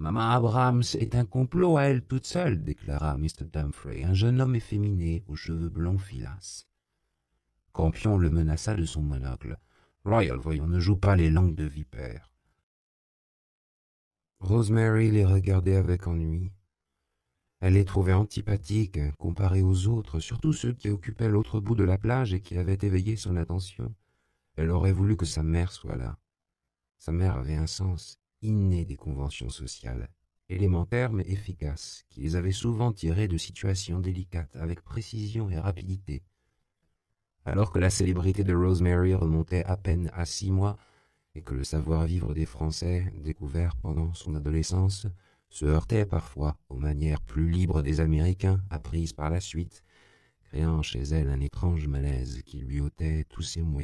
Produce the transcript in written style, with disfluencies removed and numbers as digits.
Maman Abrams est un complot à elle toute seule, déclara Mr. Dumfries, un jeune homme efféminé aux cheveux blonds filasses. Campion le menaça de son monocle. « Royal, voyons, ne joue pas les langues de vipère. » Rosemary les regardait avec ennui. Elle les trouvait antipathiques, comparés aux autres, surtout ceux qui occupaient l'autre bout de la plage et qui avaient éveillé son attention. Elle aurait voulu que sa mère soit là. Sa mère avait un sens inné des conventions sociales, élémentaires mais efficaces, qui les avait souvent tirées de situations délicates avec précision et rapidité. Alors que la célébrité de Rosemary remontait à peine à 6 mois et que le savoir-vivre des Français, découvert pendant son adolescence, se heurtait parfois aux manières plus libres des Américains apprises par la suite, créant chez elle un étrange malaise qui lui ôtait tous ses moyens.